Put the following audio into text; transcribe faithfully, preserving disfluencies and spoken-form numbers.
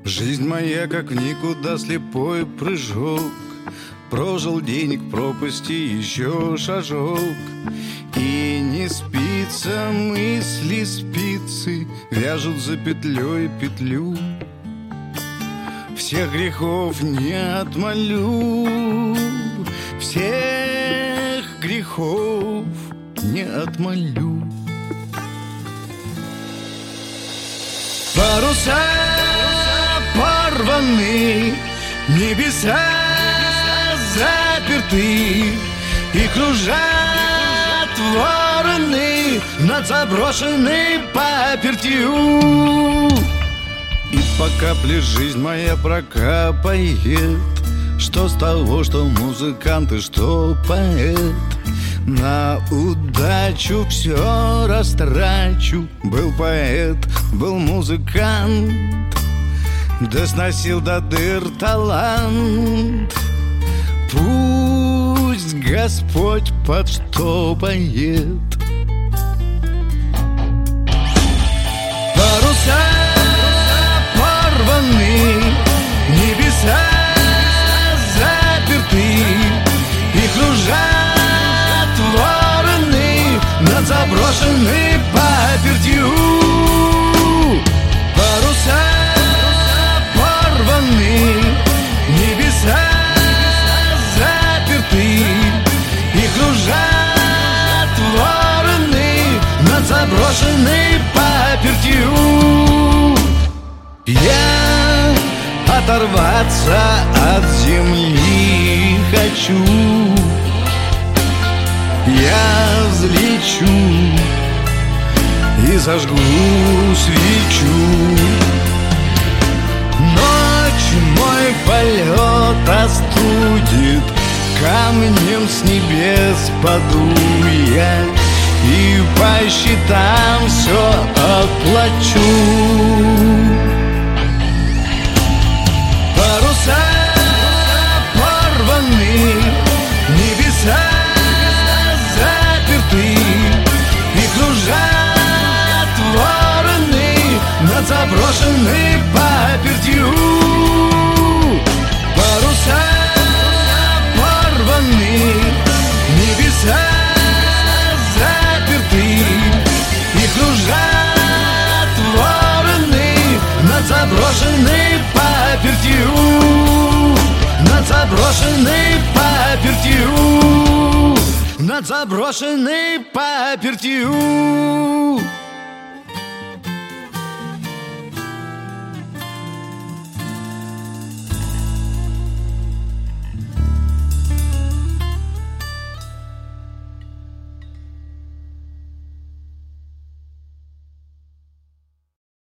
Жизнь моя, как в никуда слепой прыжок. Прожил денег в пропасти еще шажок. И не спится мысли спицы, вяжут за петлей петлю. Всех грехов не отмолю, всех грехов не отмолю. Паруса порваны, небеса заперты, и кружат вороны над заброшенной папертью. И по капле жизнь моя прокапает. Что с того, что музыкант и что поэт? На удачу все растрачу. Был поэт, был музыкант, да сносил до дыр талант. Пусть Господь подштопает. Паруса порваны, небеса заперты, и кружат вороны над заброшенной папертью. Паруса порваны, небеса заперты, и кружат вороны над заброшенной папертью. Я оторваться от земли хочу, я взлечу и зажгу свечу. Ночь мой полет остудит, камнем с небес паду я, и по счетам все оплачу. Паруса порваны, небеса заперты, и кружат вороны над заброшенной папертью. Паруса порваны, небеса заперты, и кружат вороны над заброшенной папертью. Над заброшенной папертью. Над заброшенной папертью.